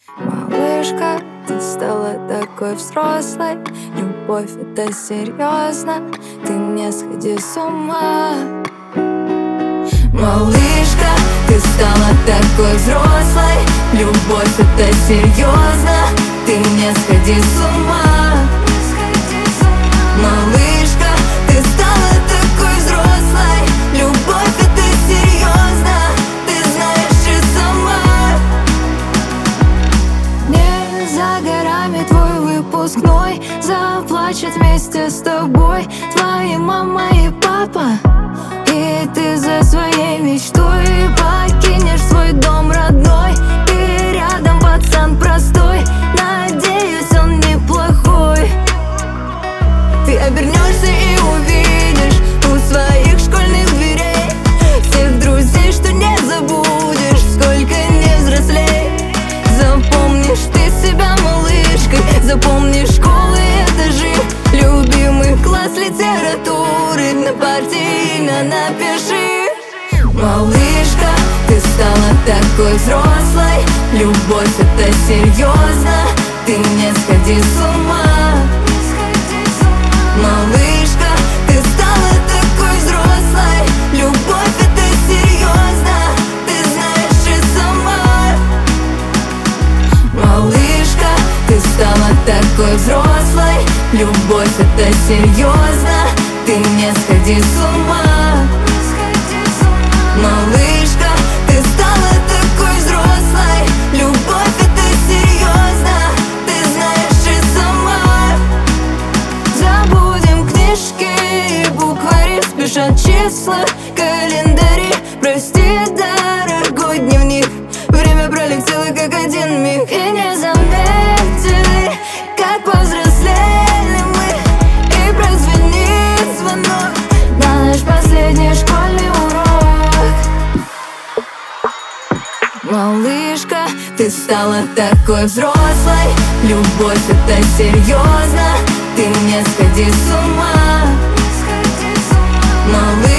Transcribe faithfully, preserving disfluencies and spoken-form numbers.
Малышка, ты стала такой взрослой. Любовь — это серьезно, ты не сходи с ума. Малышка, ты стала такой взрослой. Любовь — это серьезно, ты не сходи с ума. Малышка, ты стала такой взрослой. Любовь — это серьезно, ты знаешь и сама. Не за горами твой выпускной, заплачет вместе с тобой твои мама и папа. И ты за своей мечтой покинешь свой дом родной. Ты рядом, пацан простой, надеюсь, он неплохой. Ты обернешься и увидишь у своих школьных дверей всех друзей, что не забудешь, сколько не взрослей. Запомнишь ты себя малышкой, запомнишь школы, этажи, любимый класс литературы, на парте имя напиши. Малышка, ты стала такой взрослой. Любовь — это серьезно, ты не сходи с ума. Малышка, ты стала такой взрослой. Любовь — это серьезно, ты знаешь и сама. Малышка, ты стала такой взрослой. Любовь — это серьезно, ты не сходи с ума. Малышка, ты стала такой взрослой. Любовь — это серьезно, ты знаешь и сама. Забудем книжки и буквари, спешат числа, календари. Прости, дорогой дневник, время пролетело как один миг. И не заметили, как повзрослели мы. И прозвенит звонок на наш последний школьный урок. Малышка, ты стала такой взрослой. Любовь — это серьезно, ты не сходи с ума. Малышка,